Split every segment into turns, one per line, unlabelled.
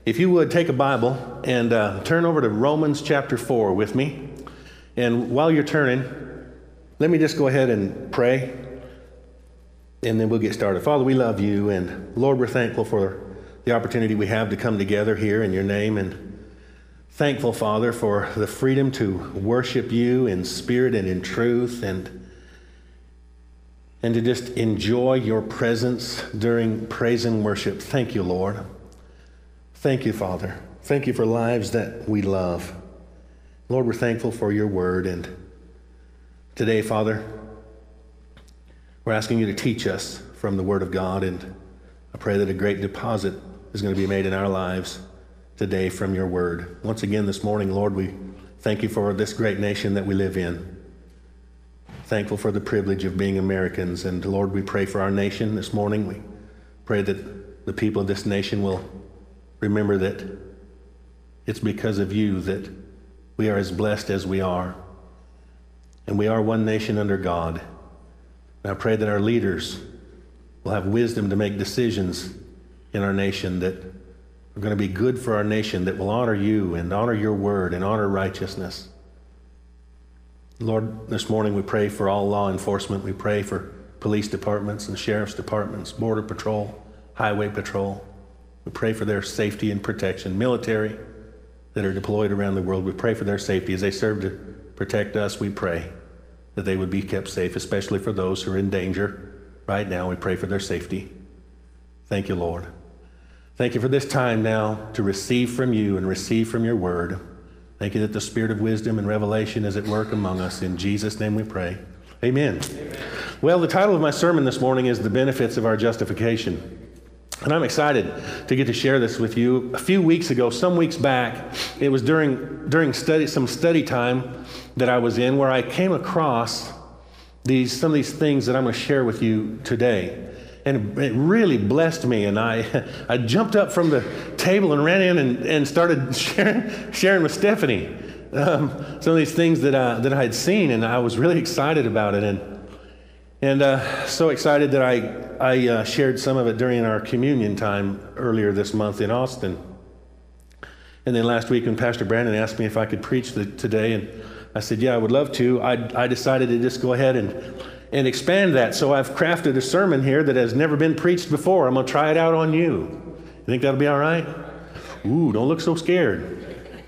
If you would, take a Bible and turn over to Romans chapter 4 with me. And while you're turning, let me just go ahead and pray, and then we'll get started. Father, we love you, and Lord, we're thankful for the opportunity we have to come together here in your name, and thankful, Father, for the freedom to worship you in spirit and in truth, and to just enjoy your presence during praise and worship. Thank you, Lord. Thank you, Father. Thank you for lives that we love. Lord, we're thankful for your word. And today, Father, we're asking you to teach us from the word of God. And I pray that a great deposit is going to be made in our lives today from your word. Once again this morning, Lord, we thank you for this great nation that we live in. Thankful for the privilege of being Americans. And Lord, we pray for our nation this morning. We pray that the people of this nation will remember that it's because of you that we are as blessed as we are. And we are one nation under God. And I pray that our leaders will have wisdom to make decisions in our nation that are going to be good for our nation, that will honor you and honor your word and honor righteousness. Lord, this morning we pray for all law enforcement. We pray for police departments and sheriff's departments, border patrol, highway patrol. We pray for their safety and protection. Military that are deployed around the world, we pray for their safety. As they serve to protect us, we pray that they would be kept safe, especially for those who are in danger right now. We pray for their safety. Thank you, Lord. Thank you for this time now to receive from you and receive from your word. Thank you that the spirit of wisdom and revelation is at work among us. In Jesus' name we pray. Amen. Amen. Well, the title of my sermon this morning is The Benefits of Our Justification. And I'm excited to get to share this with you. A few weeks ago, some weeks back, it was during some study time that I was in where I came across some of these things that I'm going to share with you today. And it really blessed me. And I jumped up from the table and ran in and started sharing with Stephanie some of these things that I had seen. And I was really excited about it. And so excited that I shared some of it during our communion time earlier this month in Austin. And then last week when Pastor Brandon asked me if I could preach today, and I said, yeah, I would love to. I decided to just go ahead and expand that. So I've crafted a sermon here that has never been preached before. I'm going to try it out on you. You think that'll be all right? Ooh, don't look so scared.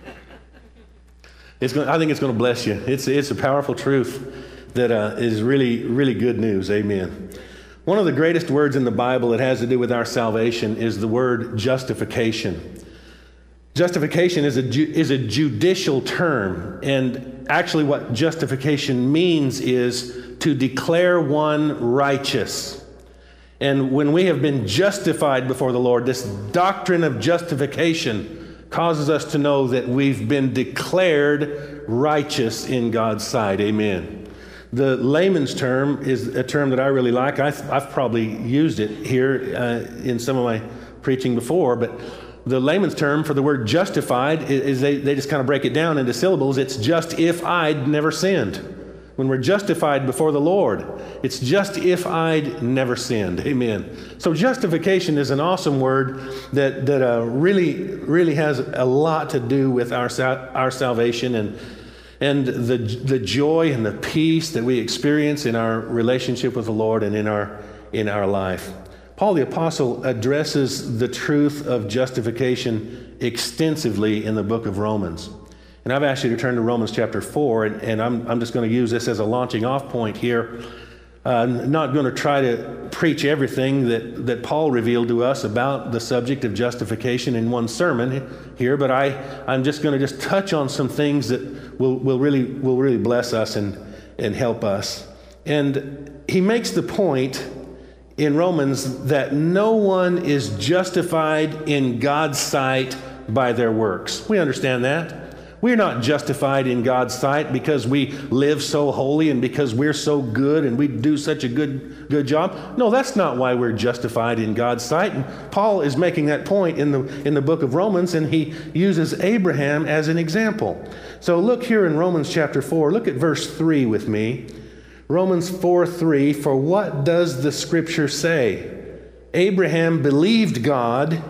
I think it's going to bless you. It's a powerful truth that is really, really good news. Amen. One of the greatest words in the Bible that has to do with our salvation is the word justification. Justification is a judicial term, and actually what justification means is to declare one righteous. And when we have been justified before the Lord, this doctrine of justification causes us to know that we've been declared righteous in God's sight. Amen. The layman's term is a term that I really like. I've probably used it here in some of my preaching before, but the layman's term for the word justified is they just kind of break it down into syllables. It's just if I'd never sinned. When we're justified before the Lord, it's just if I'd never sinned. Amen. So justification is an awesome word that really has a lot to do with our salvation and the joy and the peace that we experience in our relationship with the Lord and in our life. Paul the Apostle addresses the truth of justification extensively in the book of Romans. And I've asked you to turn to Romans chapter 4, and I'm just going to use this as a launching off point here. I'm not going to try to preach everything that Paul revealed to us about the subject of justification in one sermon here, but I'm just going to just touch on some things that will really bless us and help us. And he makes the point in Romans that no one is justified in God's sight by their works. We understand that. We're not justified in God's sight because we live so holy and because we're so good and we do such a good job. No, that's not why we're justified in God's sight. And Paul is making that point in the book of Romans, and he uses Abraham as an example. So look here in Romans chapter 4. Look at verse 3 with me. Romans 4:3, for what does the scripture say? Abraham believed God,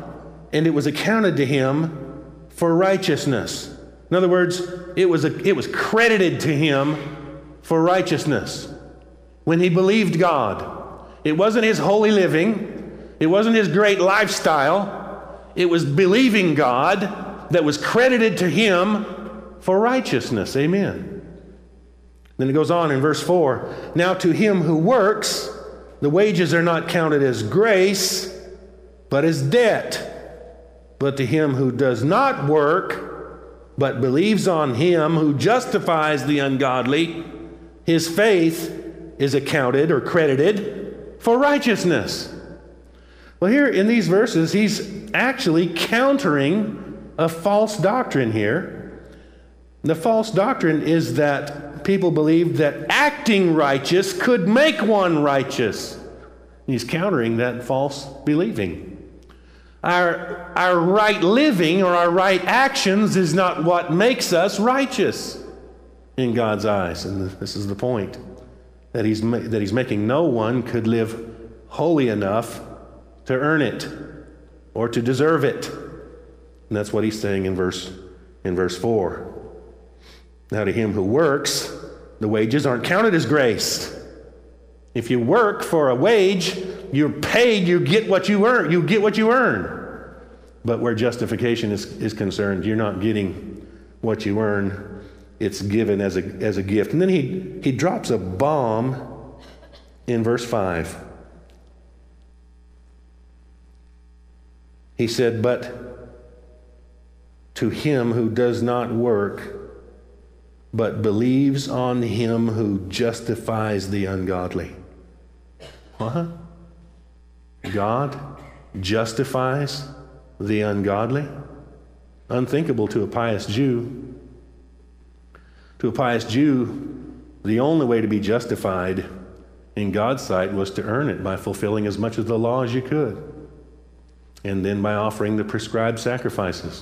and it was accounted to him for righteousness. In other words, it was credited to him for righteousness when he believed God. It wasn't his holy living. It wasn't his great lifestyle. It was believing God that was credited to him for righteousness. Amen. Then it goes on in verse 4. Now to him who works, the wages are not counted as grace, but as debt. But to him who does not work, but believes on him who justifies the ungodly, his faith is accounted or credited for righteousness. Well, here in these verses, he's actually countering a false doctrine here. The false doctrine is that people believed that acting righteous could make one righteous. He's countering that false believing. Our right living or our right actions is not what makes us righteous in God's eyes. And this is the point, that he's making. No one could live holy enough to earn it or to deserve it. And that's what he's saying in verse 4. Now to him who works, the wages aren't counted as grace. If you work for a wage, you're paid, you get what you earn. You get what you earn. But where justification is concerned, you're not getting what you earn. It's given as a gift. And then he drops a bomb in verse 5. He said, but to him who does not work, but believes on him who justifies the ungodly. What? God justifies the ungodly? Unthinkable to a pious Jew. To a pious Jew, the only way to be justified in God's sight was to earn it by fulfilling as much of the law as you could, and then by offering the prescribed sacrifices.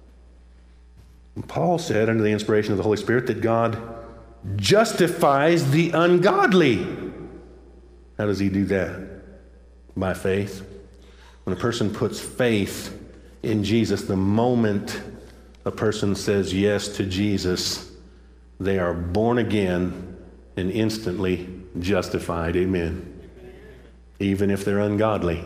Paul said, under the inspiration of the Holy Spirit, that God justifies the ungodly. How does he do that? By faith. When a person puts faith in Jesus, the moment a person says yes to Jesus, they are born again and instantly justified. Amen. Even if they're ungodly.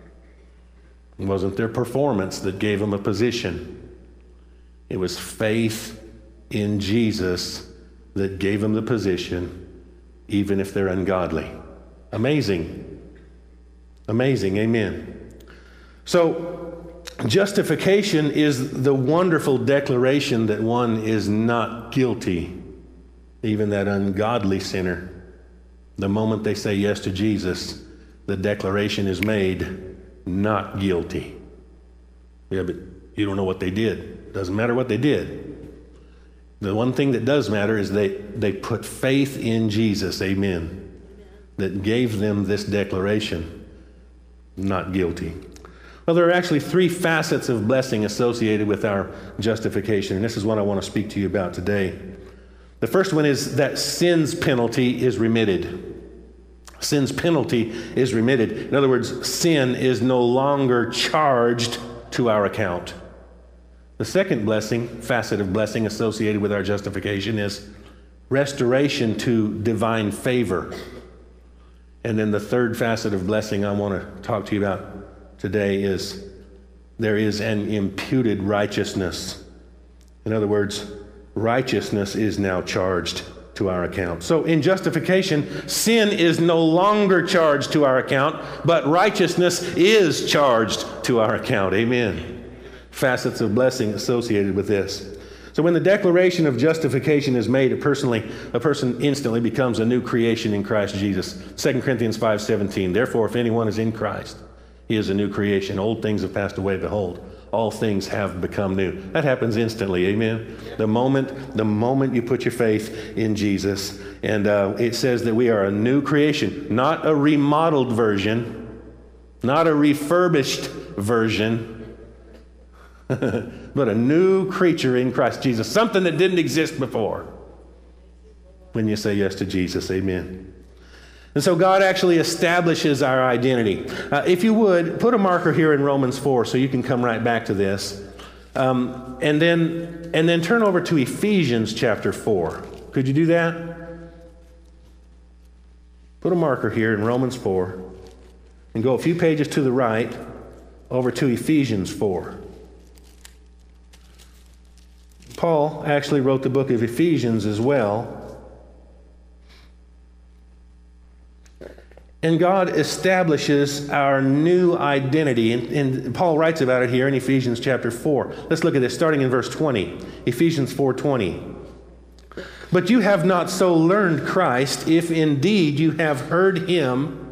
It wasn't their performance that gave them a position. It was faith in Jesus that gave them the position, even if they're ungodly. Amazing. Amazing. Amen. So, justification is the wonderful declaration that one is not guilty, even that ungodly sinner. The moment they say yes to Jesus, the declaration is made, not guilty. Yeah, but you don't know what they did. Doesn't matter what they did. The one thing that does matter is they put faith in Jesus, amen, that gave them this declaration, not guilty. Well, there are actually 3 facets of blessing associated with our justification, and this is what I want to speak to you about today. The first one is that sin's penalty is remitted. Sin's penalty is remitted. In other words, sin is no longer charged to our account. The second facet of blessing associated with our justification is restoration to divine favor. And then the third facet of blessing I want to talk to you about today is there is an imputed righteousness. In other words, righteousness is now charged to our account. So in justification, sin is no longer charged to our account, but righteousness is charged to our account. Amen. Facets of blessing associated with this. So when the declaration of justification is made, a person instantly becomes a new creation in Christ Jesus. 2 Corinthians 5:17. Therefore, if anyone is in Christ, he is a new creation. Old things have passed away. Behold, all things have become new. That happens instantly. Amen. The moment you put your faith in Jesus, and it says that we are a new creation, not a remodeled version, not a refurbished version, but a new creature in Christ Jesus, something that didn't exist before when you say yes to Jesus. Amen. And so God actually establishes our identity. If you would, put a marker here in Romans 4 so you can come right back to this. And then turn over to Ephesians chapter 4. Could you do that? Put a marker here in Romans 4 and go a few pages to the right over to Ephesians 4. Paul actually wrote the book of Ephesians as well. And God establishes our new identity. And Paul writes about it here in Ephesians chapter 4. Let's look at this, starting in verse 20. Ephesians 4:20. But you have not so learned Christ, if indeed you have heard him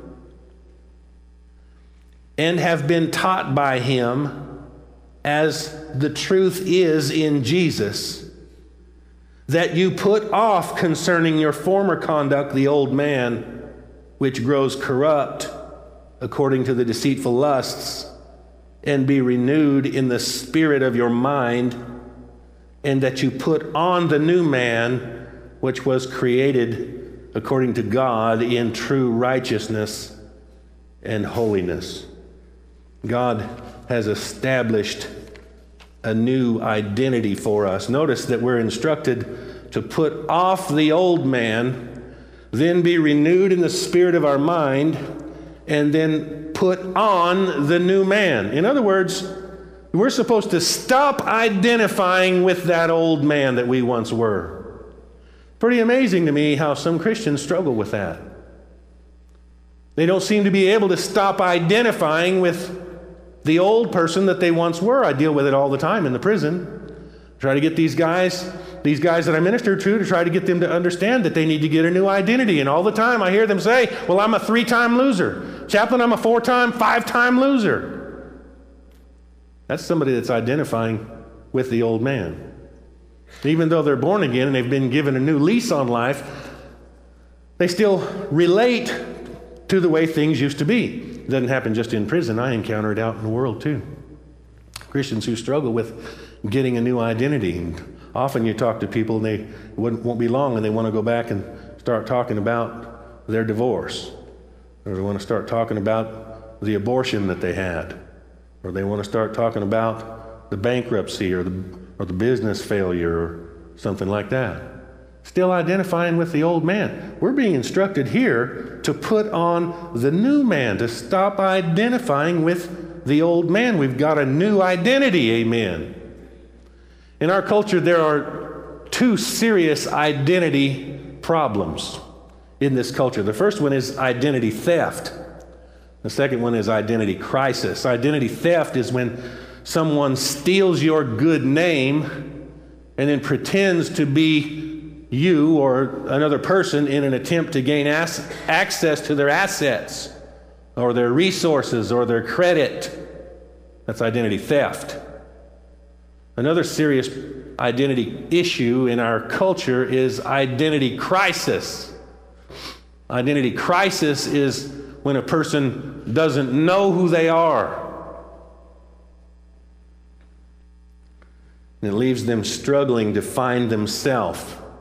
and have been taught by him, as the truth is in Jesus, that you put off concerning your former conduct the old man, which grows corrupt according to the deceitful lusts, and be renewed in the spirit of your mind, and that you put on the new man, which was created according to God in true righteousness and holiness. God has established a new identity for us. Notice that we're instructed to put off the old man, then be renewed in the spirit of our mind, and then put on the new man. In other words, we're supposed to stop identifying with that old man that we once were. Pretty amazing to me how some Christians struggle with that. They don't seem to be able to stop identifying with the old person that they once were. I deal with it all the time in the prison. Try to get these guys that I minister to try to get them to understand that they need to get a new identity. And all the time I hear them say, well, I'm a 3-time loser. Chaplain, I'm a 4-time, 5-time loser. That's somebody that's identifying with the old man. Even though they're born again and they've been given a new lease on life, they still relate to the way things used to be. It doesn't happen just in prison. I encounter it out in the world too. Christians who struggle with getting a new identity. And often you talk to people and they won't be long and they want to go back and start talking about their divorce. Or they want to start talking about the abortion that they had. Or they want to start talking about the bankruptcy or the business failure or something like that. Still identifying with the old man. We're being instructed here to put on the new man, to stop identifying with the old man. We've got a new identity, amen. In our culture, there are two serious identity problems in this culture. The first one is identity theft. The second one is identity crisis. Identity theft is when someone steals your good name and then pretends to be you or another person in an attempt to gain access to their assets or their resources or their credit. That's identity theft. Another serious identity issue in our culture is identity crisis. Identity crisis is when a person doesn't know who they are. And it leaves them struggling to find themselves.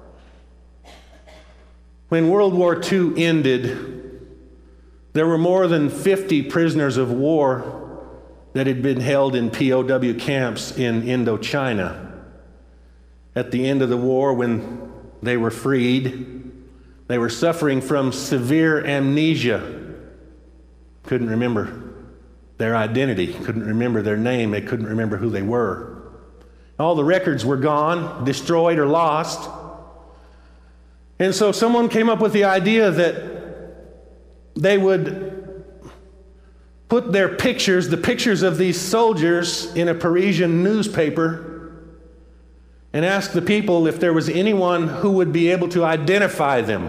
When World War II ended, there were more than 50 prisoners of war that had been held in POW camps in Indochina. At the end of the war, when they were freed, they were suffering from severe amnesia. Couldn't remember their identity, couldn't remember their name, they couldn't remember who they were. All the records were gone, destroyed, or lost. And so someone came up with the idea that they would put their pictures, the pictures of these soldiers, in a Parisian newspaper and ask the people if there was anyone who would be able to identify them.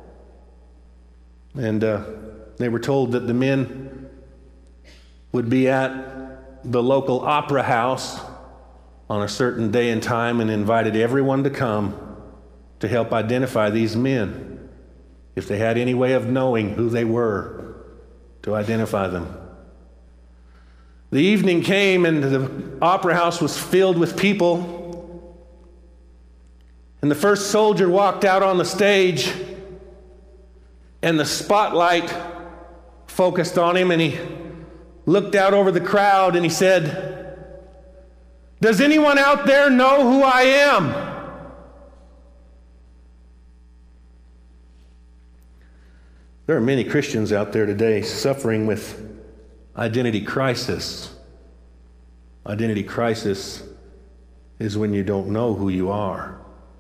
And they were told that the men would be at the local opera house on a certain day and time and invited everyone to come to help identify these men, if they had any way of knowing who they were, to identify them. The evening came and the opera house was filled with people. And the first soldier walked out on the stage and the spotlight focused on him, and he looked out over the crowd and he said, "Does anyone out there know who I am?" There are many Christians out there today suffering with identity crisis. Identity crisis is when you don't know who you are.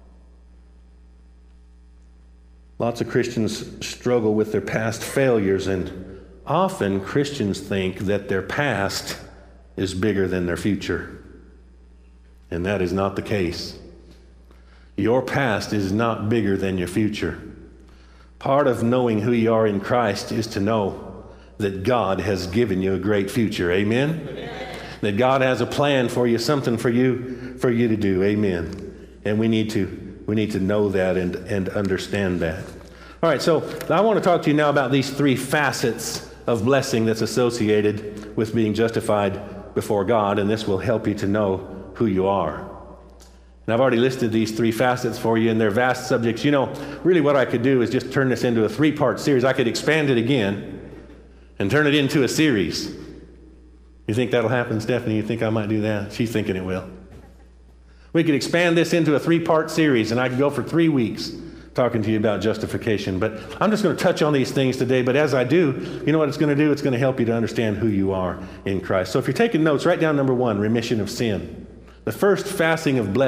Lots of Christians struggle with their past failures, and often Christians think that their past is bigger than their future. And that is not the case. Your past is not bigger than your future. Part of knowing who you are in Christ is to know that God has given you a great future. Amen? Amen. That God has a plan for you, something for you to do. Amen. And we need to know that and understand that. All right, so I want to talk to you now about these three facets of blessing that's associated with being justified before God, and this will help you to know who you are. And I've already listed these three facets for you, and they're vast subjects. You know, really what I could do is just turn this into a three-part series. I could expand it again and turn it into a series. You think that'll happen, Stephanie? You think I might do that? She's thinking it will. We could expand this into a three-part series, and I could go for 3 weeks talking to you about justification. But I'm just going to touch on these things today. But as I do, you know what it's going to do? It's going to help you to understand who you are in Christ. So if you're taking notes, write down number 1, remission of sin. The first facet of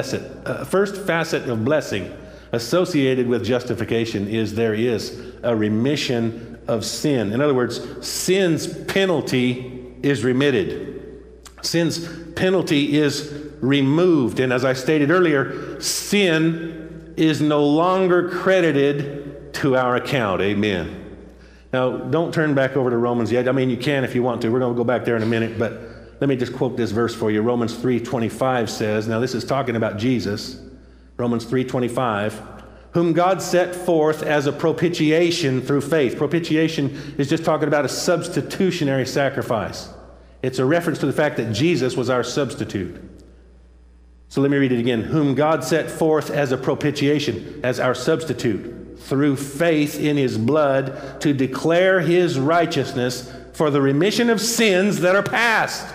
blessing associated with justification is there is a remission of sin. In other words, sin's penalty is remitted. Sin's penalty is removed. And as I stated earlier, sin is no longer credited to our account. Amen. Now, don't turn back over to Romans yet. I mean, you can if you want to. We're going to go back there in a minute, but let me just quote this verse for you. Romans 3:25 says, now this is talking about Jesus. Romans 3:25, whom God set forth as a propitiation through faith. Propitiation is just talking about a substitutionary sacrifice. It's a reference to the fact that Jesus was our substitute. So let me read it again. Whom God set forth as a propitiation, as our substitute, through faith in his blood, to declare his righteousness for the remission of sins that are past.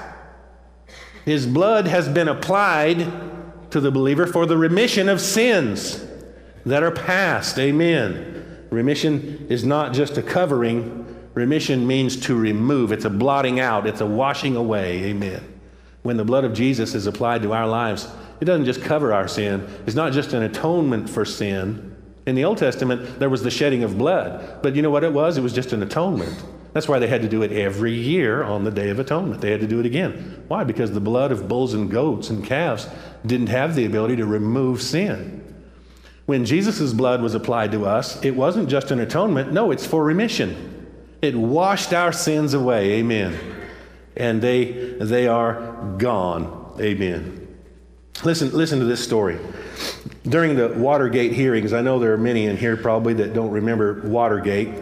His blood has been applied to the believer for the remission of sins that are past. Amen. Remission is not just a covering. Remission means to remove. It's a blotting out. It's a washing away. Amen. When the blood of Jesus is applied to our lives, it doesn't just cover our sin. It's not just an atonement for sin. In the Old Testament, there was the shedding of blood. But you know what it was? It was just an atonement. That's why they had to do it every year on the Day of Atonement. They had to do it again. Why? Because the blood of bulls and goats and calves didn't have the ability to remove sin. When Jesus' blood was applied to us, it wasn't just an atonement. No, it's for remission. It washed our sins away. Amen. And they are gone. Amen. Listen to this story. During the Watergate hearings, I know there are many in here probably that don't remember Watergate.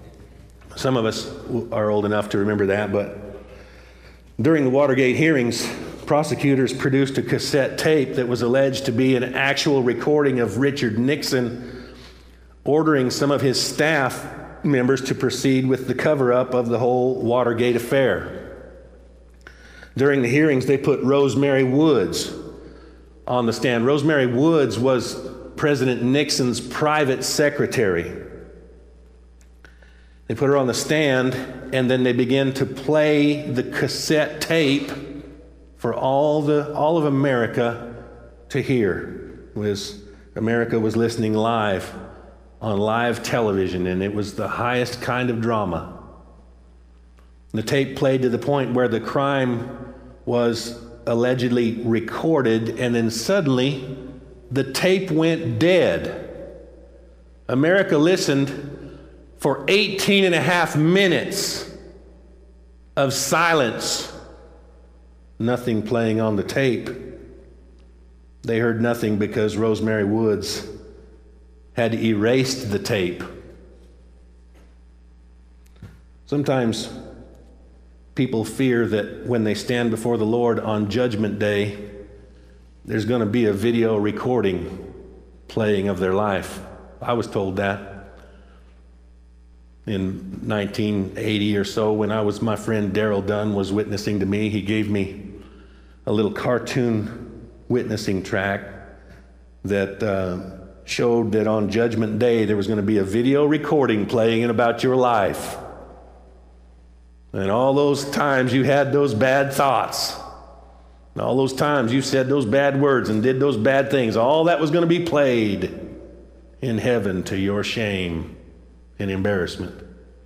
Some of us are old enough to remember that, but during the Watergate hearings, prosecutors produced a cassette tape that was alleged to be an actual recording of Richard Nixon ordering some of his staff members to proceed with the cover-up of the whole Watergate affair. During the hearings, they put Rosemary Woods on the stand. Rosemary Woods was President Nixon's private secretary. They put her on the stand, and then they began to play the cassette tape for all of America to hear. America was listening live on live television, and it was the highest kind of drama. The tape played to the point where the crime was allegedly recorded, and then suddenly the tape went dead. America listened for 18 and a half minutes of silence. Nothing playing on the tape. They heard nothing because Rosemary Woods had erased the tape. Sometimes people fear that when they stand before the Lord on Judgment Day, there's going to be a video recording playing of their life. I was told that. in 1980 or so, when my friend Daryl Dunn was witnessing to me, he gave me a little cartoon witnessing track that showed that on Judgment Day there was going to be a video recording playing about your life. And all those times you had those bad thoughts, and all those times you said those bad words and did those bad things, all that was going to be played in heaven to your shame and embarrassment.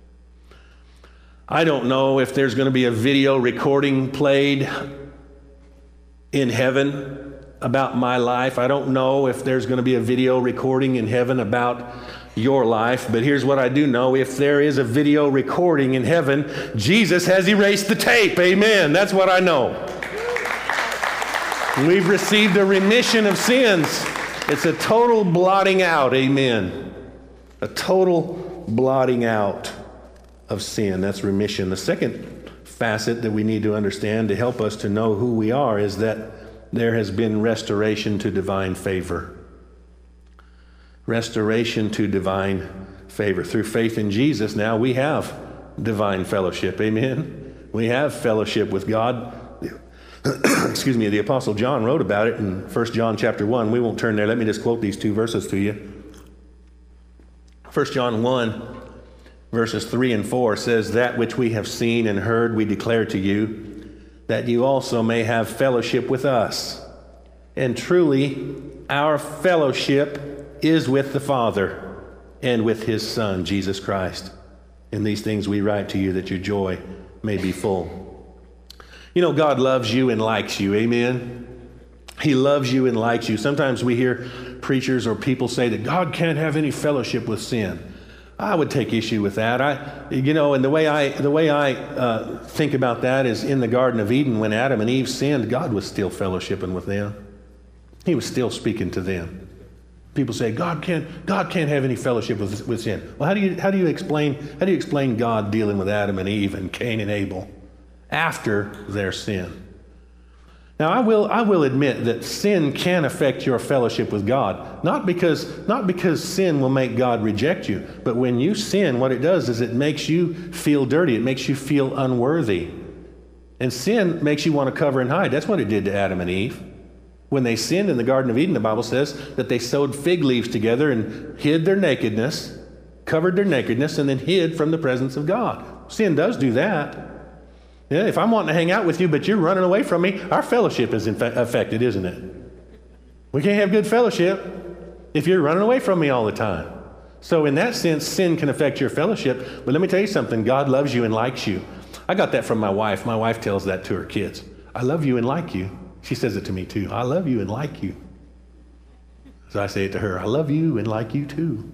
I don't know if there's going to be a video recording played in heaven about my life. I don't know if there's going to be a video recording in heaven about your life, but here's what I do know. If there is a video recording in heaven, Jesus has erased the tape. Amen. That's what I know. We've received a remission of sins. It's a total blotting out. Amen. A total blotting out of sin. That's remission. The second facet that we need to understand to help us to know who we are is that there has been restoration to divine favor. Restoration to divine favor. Through faith in Jesus, now we have divine fellowship. Amen. We have fellowship with God. Excuse me, the Apostle John wrote about it in 1 John chapter 1. We won't turn there. Let me just quote these two verses to you. 1 John 1, verses 3 and 4 says, "That which we have seen and heard we declare to you, that you also may have fellowship with us. And truly, our fellowship is with the Father and with his Son, Jesus Christ. In these things we write to you, that your joy may be full." You know, God loves you and likes you. Amen. He loves you and likes you. Sometimes we hear preachers or people say that God can't have any fellowship with sin. I would take issue with that. And the way I think about that is in the Garden of Eden, when Adam and Eve sinned, God was still fellowshipping with them. He was still speaking to them. People say God can't have any fellowship with sin. Well, how do you explain God dealing with Adam and Eve and Cain and Abel after their sin? Now, I will admit that sin can affect your fellowship with God. Not because sin will make God reject you, but when you sin, what it does is it makes you feel dirty. It makes you feel unworthy. And sin makes you want to cover and hide. That's what it did to Adam and Eve. When they sinned in the Garden of Eden, the Bible says that they sewed fig leaves together and hid their nakedness, covered their nakedness, and then hid from the presence of God. Sin does do that. Yeah, if I'm wanting to hang out with you, but you're running away from me, our fellowship is affected, isn't it? We can't have good fellowship if you're running away from me all the time. So in that sense, sin can affect your fellowship. But let me tell you something. God loves you and likes you. I got that from my wife. My wife tells that to her kids. I love you and like you. She says it to me too. I love you and like you. So I say it to her. I love you and like you too.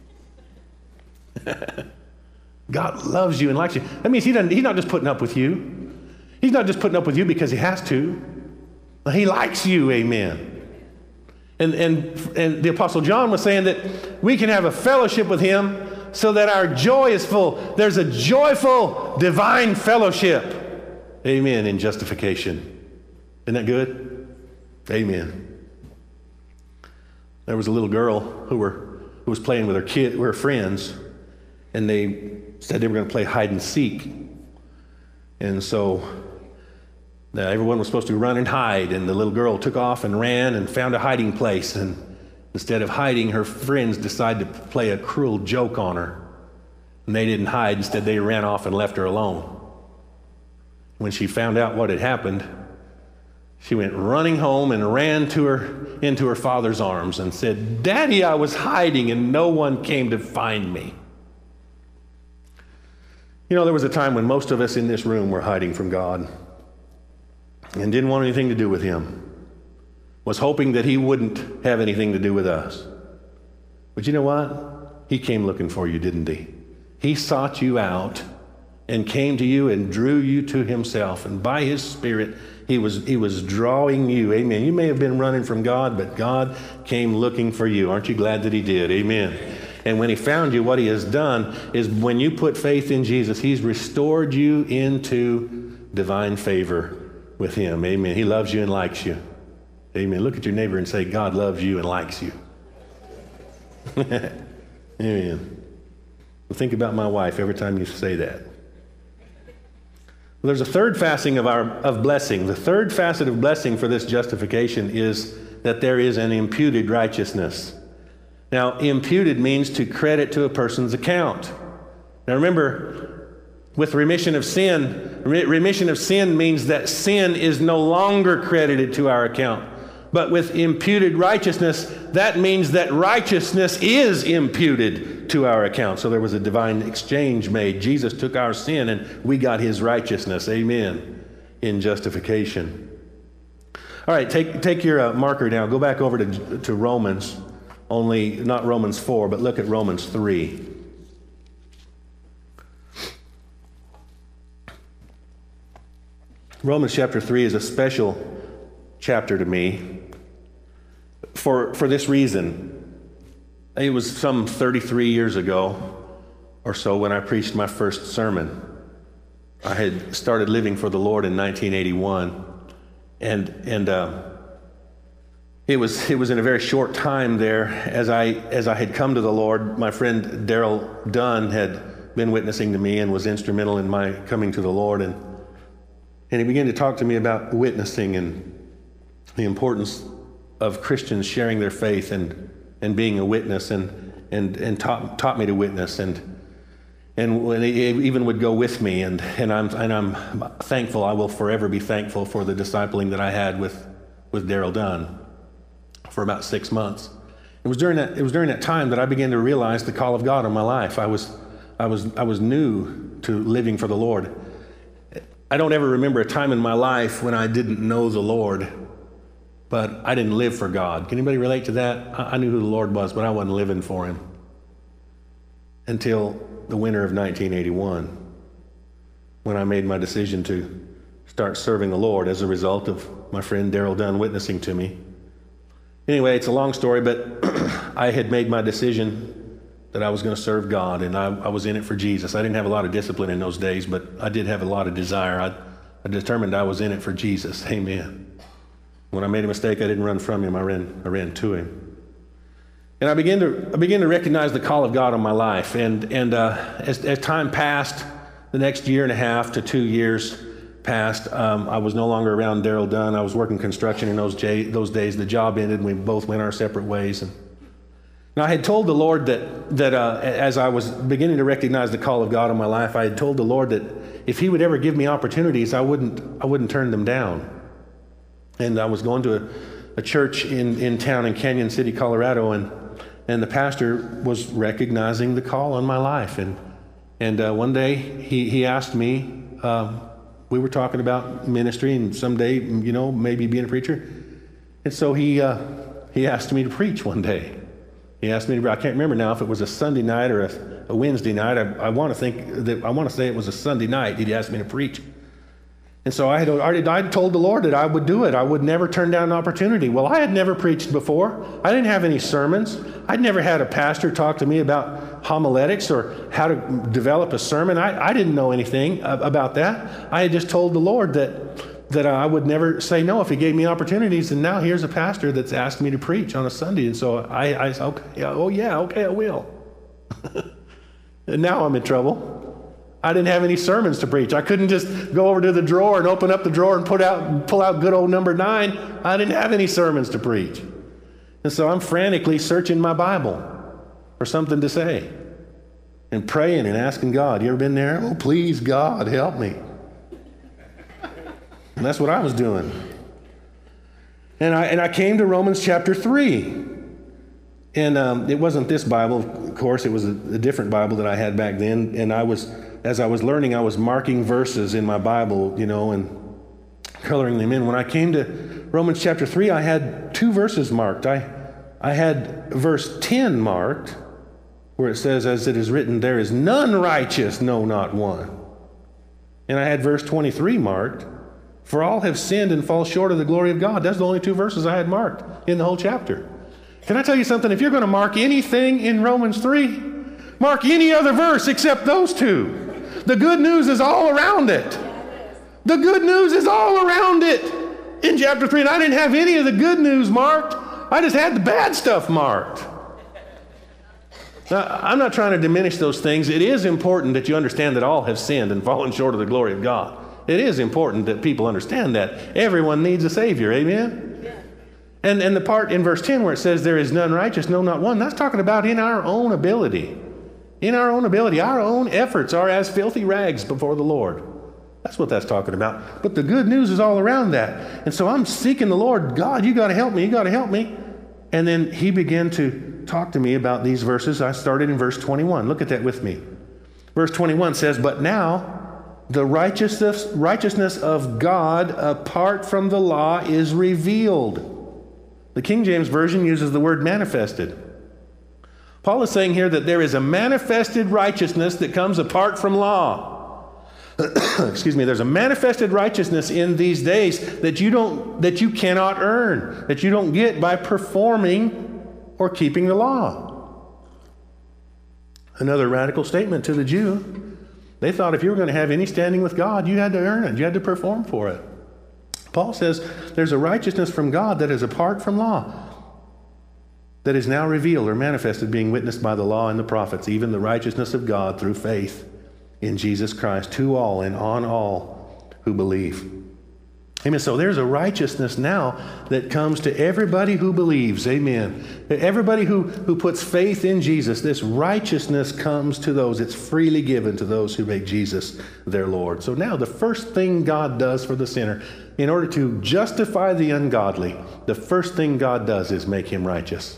God loves you and likes you. That means he's not just putting up with you. He's not just putting up with you because he has to. He likes you, amen. And the Apostle John was saying that we can have a fellowship with him so that our joy is full. There's a joyful divine fellowship, amen, in justification. Isn't that good? Amen. There was a little girl who was playing with her friends, and they said they were going to play hide and seek. And so everyone was supposed to run and hide, and the little girl took off and ran and found a hiding place. And instead of hiding, her friends decided to play a cruel joke on her. And they didn't hide. Instead, they ran off and left her alone. When she found out what had happened, she went running home and ran into her father's arms and said, "Daddy, I was hiding and no one came to find me." You know, there was a time when most of us in this room were hiding from God and didn't want anything to do with him, was hoping that he wouldn't have anything to do with us. But you know what? He came looking for you, didn't he? He sought you out and came to you and drew you to himself. And by his Spirit, he was drawing you. Amen. You may have been running from God, but God came looking for you. Aren't you glad that he did? Amen. And when he found you, what he has done is when you put faith in Jesus, he's restored you into divine favor with him. Amen. He loves you and likes you. Amen. Look at your neighbor and say, God loves you and likes you. Amen. Think about my wife every time you say that. Well, there's a third facet of blessing. The third facet of blessing for this justification is that there is an imputed righteousness. Now, imputed means to credit to a person's account. Now remember, with remission of sin means that sin is no longer credited to our account. But with imputed righteousness, that means that righteousness is imputed to our account. So there was a divine exchange made. Jesus took our sin and we got his righteousness. Amen. In justification. All right, take your marker down. Go back over to Romans, only not Romans 4, but look at Romans 3. Romans chapter 3 is a special chapter to me for this reason. It was some 33 years ago or so when I preached my first sermon. I had started living for the Lord in 1981, and it was in a very short time there as I had come to the Lord. My friend Daryl Dunn had been witnessing to me and was instrumental in my coming to the Lord, and he began to talk to me about witnessing and the importance of Christians sharing their faith and being a witness, and taught me to witness, and when he even would go with me, and I'm thankful. I will forever be thankful for the discipling that I had with Daryl Dunn for about 6 months. It was during that time that I began to realize the call of God on my life. I was new to living for the Lord. I don't ever remember a time in my life when I didn't know the Lord, but I didn't live for God. Can anybody relate to that? I knew who the Lord was, but I wasn't living for him until the winter of 1981, when I made my decision to start serving the Lord as a result of my friend Daryl Dunn witnessing to me. Anyway, it's a long story, but I had made my decision that I was going to serve God, and I was in it for Jesus. I didn't have a lot of discipline in those days, but I did have a lot of desire. I determined I was in it for Jesus. Amen. When I made a mistake, I didn't run from him. I ran to him. And I began to recognize the call of God on my life. And as time passed, the next year and a half to 2 years passed, I was no longer around Daryl Dunn. I was working construction in those days. The job ended, and we both went our separate ways. Now, I had told the Lord that as I was beginning to recognize the call of God on my life, I had told the Lord that if he would ever give me opportunities, I wouldn't turn them down. And I was going to a church in town in Canyon City, Colorado, and the pastor was recognizing the call on my life. And one day he asked me, we were talking about ministry and someday, maybe being a preacher. And so he asked me to preach one day. He asked me to, I can't remember now if it was a Sunday night or a Wednesday night. I want to say it was a Sunday night. He asked me to preach. And so I told the Lord that I would do it. I would never turn down an opportunity. Well, I had never preached before. I didn't have any sermons. I'd never had a pastor talk to me about homiletics or how to develop a sermon. I didn't know anything about that. I had just told the Lord that I would never say no if he gave me opportunities. And now here's a pastor that's asked me to preach on a Sunday. And so I said, okay, I will. And now I'm in trouble. I didn't have any sermons to preach. I couldn't just go over to the drawer and open up the drawer and pull out good old number 9. I didn't have any sermons to preach. And so I'm frantically searching my Bible for something to say and praying and asking God. You ever been there? Oh, please, God, help me. And that's what I was doing. And I came to Romans chapter 3. And it wasn't this Bible, of course. It was a different Bible that I had back then. And as I was learning, I was marking verses in my Bible, and coloring them in. When I came to Romans chapter 3, I had 2 verses marked. I had verse 10 marked, where it says, as it is written, there is none righteous, no, not one. And I had verse 23 marked, for all have sinned and fall short of the glory of God. That's the only 2 verses I had marked in the whole chapter. Can I tell you something? If you're going to mark anything in Romans 3, mark any other verse except those 2. The good news is all around it. The good news is all around it in chapter 3. And I didn't have any of the good news marked. I just had the bad stuff marked. Now, I'm not trying to diminish those things. It is important that you understand that all have sinned and fallen short of the glory of God. It is important that people understand that. Everyone needs a Savior, amen? Yeah. And the part in verse 10 where it says, there is none righteous, no, not one, that's talking about in our own ability. In our own ability, our own efforts are as filthy rags before the Lord. That's what that's talking about. But the good news is all around that. And so I'm seeking the Lord. God, you got to help me. You got to help me. And then he began to talk to me about these verses. I started in verse 21. Look at that with me. Verse 21 says, but now the righteousness of God apart from the law is revealed. The King James Version uses the word manifested. Paul is saying here that there is a manifested righteousness that comes apart from law. Excuse me, there's a manifested righteousness in these days that you cannot earn, that you don't get by performing or keeping the law. Another radical statement to the Jew. They thought if you were going to have any standing with God, you had to earn it, you had to perform for it. Paul says there's a righteousness from God that is apart from law, that is now revealed or manifested, being witnessed by the law and the prophets, even the righteousness of God through faith in Jesus Christ, to all and on all who believe. Amen. So there's a righteousness now that comes to everybody who believes. Amen. Everybody who puts faith in Jesus, this righteousness comes to those. It's freely given to those who make Jesus their Lord. So now the first thing God does for the sinner, in order to justify the ungodly, the first thing God does is make him righteous.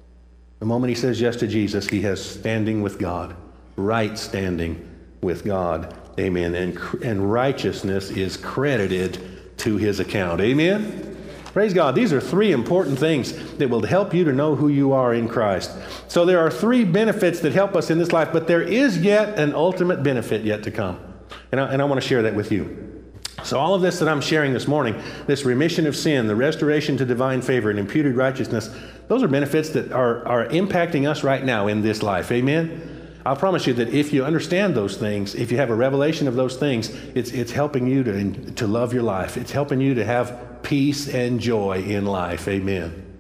The moment he says yes to Jesus, he has standing with God, right standing with God. Amen. And righteousness is credited to his account. Amen. Praise God. These are three important things that will help you to know who you are in Christ. So there are three benefits that help us in this life, but there is yet an ultimate benefit yet to come. And I want to share that with you. So all of this that I'm sharing this morning, this remission of sin, the restoration to divine favor, and imputed righteousness, those are benefits that are impacting us right now in this life. Amen. I'll promise you that if you understand those things, if you have a revelation of those things, it's helping you to love your life. It's helping you to have peace and joy in life. Amen.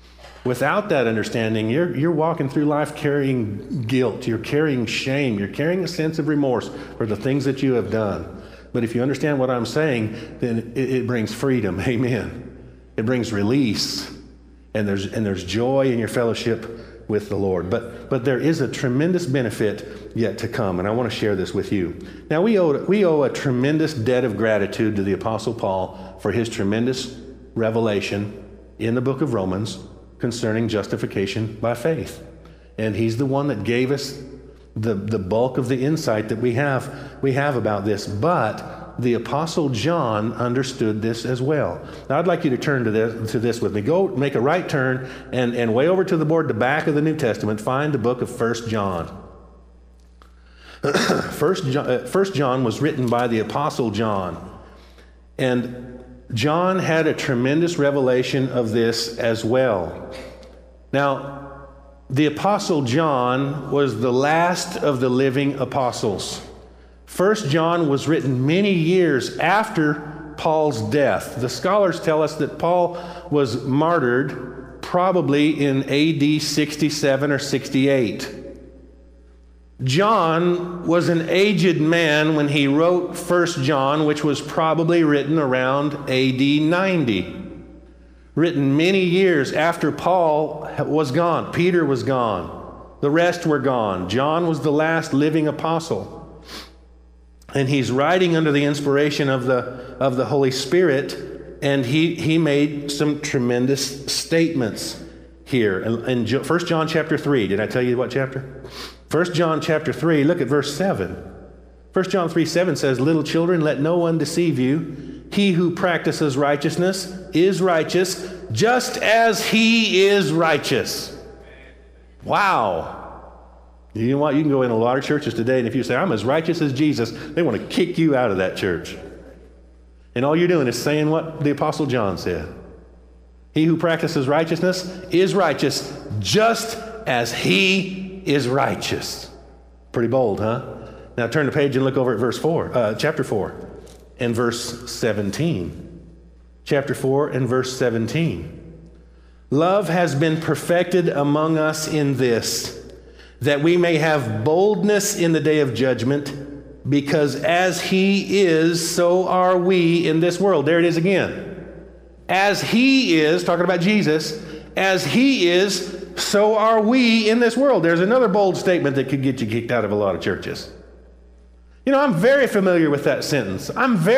Without that understanding, you're walking through life carrying guilt. You're carrying shame. You're carrying a sense of remorse for the things that you have done. But if you understand what I'm saying, then it brings freedom. Amen. It brings release. And there's joy in your fellowship with the Lord. But there is a tremendous benefit yet to come, and I want to share this with you. Now, we owe a tremendous debt of gratitude to the Apostle Paul for his tremendous revelation in the book of Romans concerning justification by faith. And he's the one that gave us the bulk of the insight that we have about this. But the Apostle John understood this as well. Now, I'd like you to turn to this with me. Go make a right turn and way over to the board, the back of the New Testament, find the book of 1 John. 1 John was written by the Apostle John. And John had a tremendous revelation of this as well. Now, the Apostle John was the last of the living apostles. 1 John was written many years after Paul's death. The scholars tell us that Paul was martyred probably in AD 67 or 68. John was an aged man when he wrote 1 John, which was probably written around AD 90. Written many years after Paul was gone. Peter was gone. The rest were gone. John was the last living apostle. And he's writing under the inspiration of the Holy Spirit, and he made some tremendous statements here. In 1 John chapter 3, did I tell you what chapter? 1 John chapter 3, look at verse 7. 1 John 3:7 says, "Little children, let no one deceive you. He who practices righteousness is righteous, just as he is righteous." Wow. You know what? You can go in a lot of churches today, and if you say, "I'm as righteous as Jesus," they want to kick you out of that church. And all you're doing is saying what the Apostle John said. He who practices righteousness is righteous, just as he is righteous. Pretty bold, huh? Now turn the page and look over at chapter 4 and verse 17. Chapter 4 and verse 17. "Love has been perfected among us in this, that we may have boldness in the day of judgment, because as he is, so are we in this world. There it is again. As he is, talking about Jesus, as he is, so are we in this world. There's another bold statement that could get you kicked out of a lot of churches. You know, I'm very familiar with that sentence.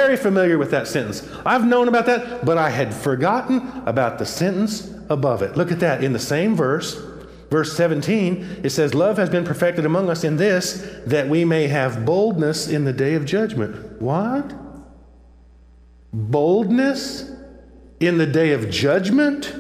I've known about that, but I had forgotten about the sentence above it. Look at that. In the same verse, verse 17, it says, love has been perfected among us in this, that we may have boldness in the day of judgment. What? Boldness in the day of judgment?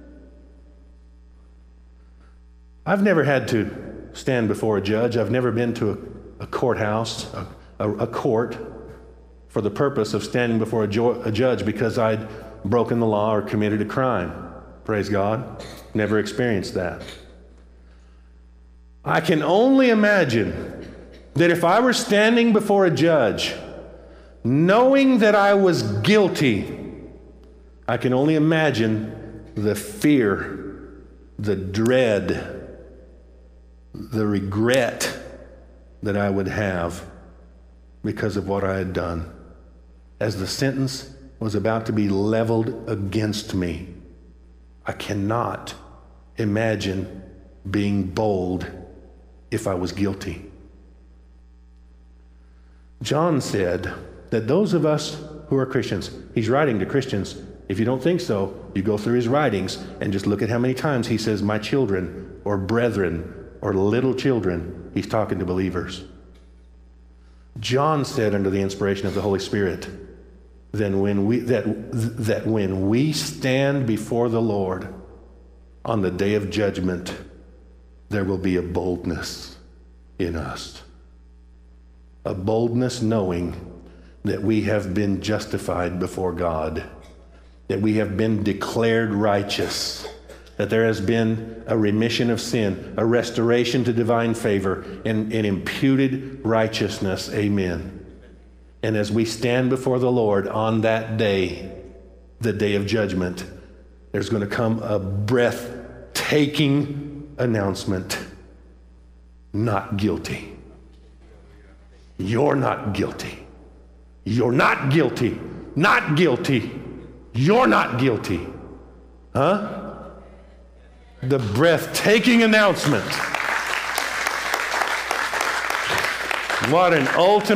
I've never had to stand before a judge. I've never been to a courthouse, a court, for the purpose of standing before a judge because I'd broken the law or committed a crime. Praise God. Never experienced that. I can only imagine that if I were standing before a judge, knowing that I was guilty, I can only imagine the fear, the dread, the regret that I would have because of what I had done. As the sentence was about to be leveled against me, I cannot imagine being bold if I was guilty. John said that those of us who are Christians, he's writing to Christians. If you don't think so, you go through his writings and just look at how many times he says, my children, or brethren, or little children. He's talking to believers. John said under the inspiration of the Holy Spirit, that when we stand before the Lord on the day of judgment, there will be a boldness in us. A boldness knowing that we have been justified before God, that we have been declared righteous, that there has been a remission of sin, a restoration to divine favor, and imputed righteousness. Amen. And as we stand before the Lord on that day, the day of judgment, there's going to come a breathtaking announcement. Not guilty. You're not guilty. You're not guilty. Not guilty. You're not guilty. Huh? The breathtaking announcement. What an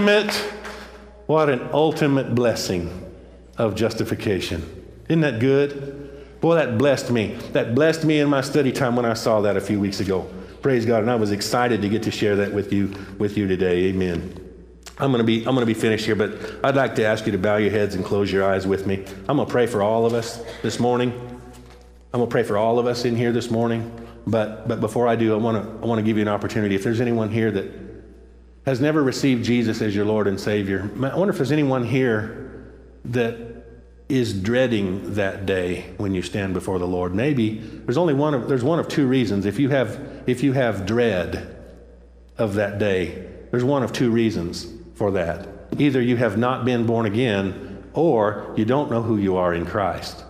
ultimate blessing of justification. Isn't that good? Boy, that blessed me. That blessed me in my study time when I saw that a few weeks ago. Praise God. And I was excited to get to share that with you today. Amen. I'm going to be finished here, but I'd like to ask you to bow your heads and close your eyes with me. I'm going to pray for all of us this morning. I'm going to pray for all of us in here this morning. But before I do, I want to give you an opportunity. If there's anyone here that has never received Jesus as your Lord and Savior, I wonder if there's anyone here that is dreading that day when you stand before the Lord. Maybe there's one of two reasons. If you have dread of that day, there's one of two reasons for that. Either you have not been born again, or you don't know who you are in Christ.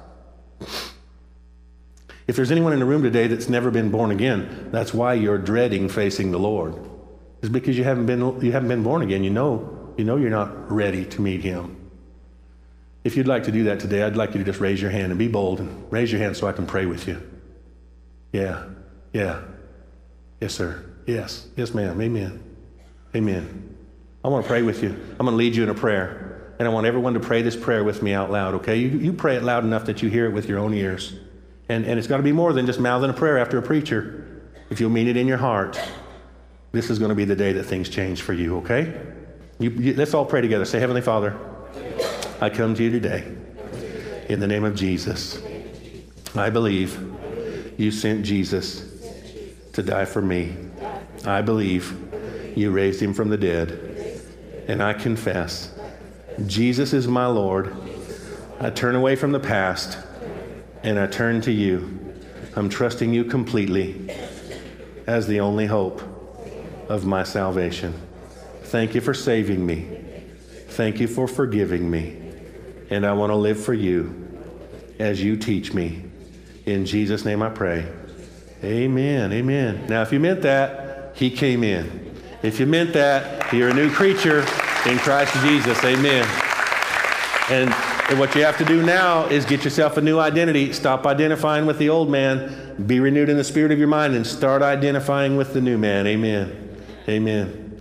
If there's anyone in the room today that's never been born again, that's why you're dreading facing the Lord. It's because you haven't been born again. You know you're not ready to meet him. If you'd like to do that today, I'd like you to just raise your hand and be bold and raise your hand so I can pray with you. Yeah. Yes, sir. Yes, ma'am. Amen. I want to pray with you. I'm going to lead you in a prayer. And I want everyone to pray this prayer with me out loud, okay? You pray it loud enough that you hear it with your own ears. And it's got to be more than just mouthing a prayer after a preacher. If you'll mean it in your heart, this is going to be the day that things change for you, okay? Let's all pray together. Say, Heavenly Father, I come to you today in the name of Jesus. I believe you sent Jesus to die for me. I believe you raised him from the dead. And I confess, Jesus is my Lord. I turn away from the past and I turn to you. I'm trusting you completely as the only hope of my salvation. Thank you for saving me. Thank you for forgiving me. And I want to live for you as you teach me. In Jesus' name I pray. Amen. Now, if you meant that, He came in. If you meant that, you're a new creature in Christ Jesus. Amen. And what you have to do now is get yourself a new identity. Stop identifying with the old man. Be renewed in the spirit of your mind and start identifying with the new man. Amen. Amen.